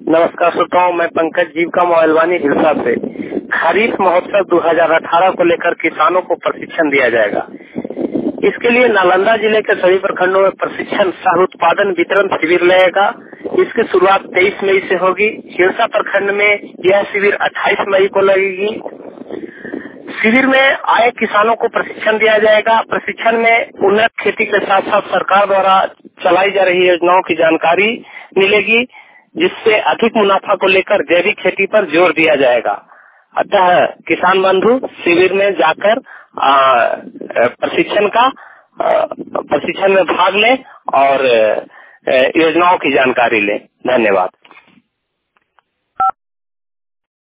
नमस्कार श्रोताओं, मैं पंकज जीविका मोबाइल वाणी हिलसा से। खरीफ महोत्सव 2018 को लेकर किसानों को प्रशिक्षण दिया जाएगा। इसके लिए नालंदा जिले के सभी प्रखंडों में प्रशिक्षण सह उत्पादन वितरण शिविर लगेगा। इसकी शुरुआत 23 मई से होगी। हिलसा प्रखंड में यह शिविर 28 मई को लगेगी। शिविर में आए किसानों को प्रशिक्षण दिया जाएगा। प्रशिक्षण में उन्नत खेती के साथ साथ सरकार द्वारा चलाई जा रही योजनाओं की जानकारी मिलेगी, जिससे अधिक मुनाफा को लेकर जैविक खेती पर जोर दिया जाएगा। अतः किसान बंधु शिविर में जाकर प्रशिक्षण में भाग लें और योजनाओं की जानकारी लें। धन्यवाद।